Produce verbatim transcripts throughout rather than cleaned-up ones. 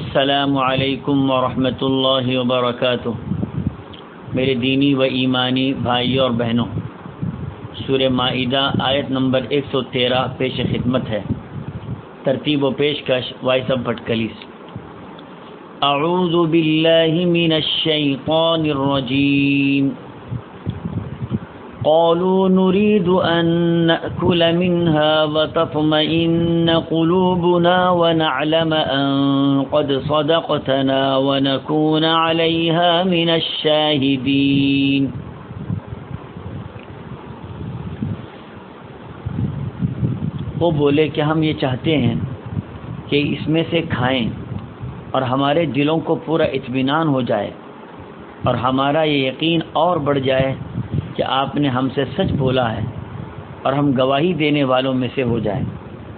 السلام علیکم ورحمۃ اللہ وبرکاتہ۔ میرے دینی و ایمانی بھائیوں اور بہنوں، سورہ مائدہ آیت نمبر ایک سو تیرہ پیش خدمت ہے۔ ترتیب و پیشکش وائس آف بھٹکلیس۔ اعوذ باللہ من الشیطان الرجیم۔ قالوا نريد أن نأكل منها وتطمئن قلوبنا ونعلم أن قد صدقتنا ونكون عليها من الشاهدين۔ وہ بولے کہ ہم یہ چاہتے ہیں کہ اس میں سے کھائیں اور ہمارے دلوں کو پورا اطمینان ہو جائے اور ہمارا یہ یقین اور بڑھ جائے کہ آپ نے ہم سے سچ بولا ہے اور ہم گواہی دینے والوں میں سے ہو جائیں۔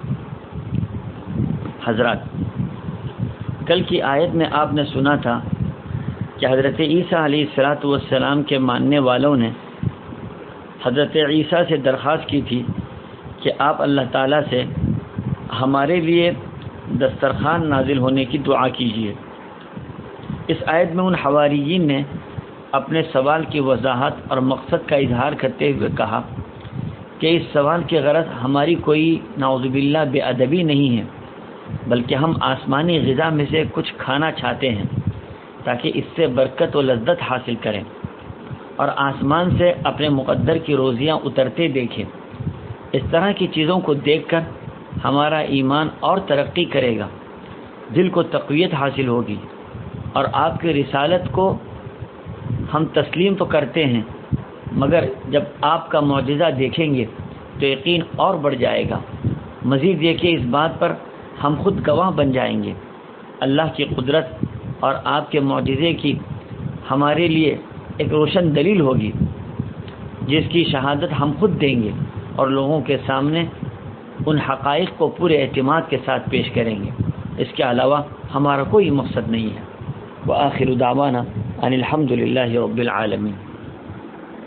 حضرات، کل کی آیت میں آپ نے سنا تھا کہ حضرت عیسیٰ علیہ الصلاۃ والسلام کے ماننے والوں نے حضرت عیسیٰ سے درخواست کی تھی کہ آپ اللہ تعالیٰ سے ہمارے لیے دسترخوان نازل ہونے کی دعا کیجیے۔ اس آیت میں ان حواریین نے اپنے سوال کی وضاحت اور مقصد کا اظہار کرتے ہوئے کہا کہ اس سوال کی غرض ہماری کوئی نعوذ باللہ بے ادبی نہیں ہے، بلکہ ہم آسمانی غذا میں سے کچھ کھانا چاہتے ہیں تاکہ اس سے برکت و لذت حاصل کریں اور آسمان سے اپنے مقدر کی روزیاں اترتے دیکھیں۔ اس طرح کی چیزوں کو دیکھ کر ہمارا ایمان اور ترقی کرے گا، دل کو تقویت حاصل ہوگی اور آپ کی رسالت کو ہم تسلیم تو کرتے ہیں، مگر جب آپ کا معجزہ دیکھیں گے تو یقین اور بڑھ جائے گا۔ مزید یہ کہ اس بات پر ہم خود گواہ بن جائیں گے۔ اللہ کی قدرت اور آپ کے معجزے کی ہمارے لیے ایک روشن دلیل ہوگی جس کی شہادت ہم خود دیں گے اور لوگوں کے سامنے ان حقائق کو پورے اعتماد کے ساتھ پیش کریں گے۔ اس کے علاوہ ہمارا کوئی مقصد نہیں ہے۔ وآخر دعوانا ان الحمد للہ رب العالمین۔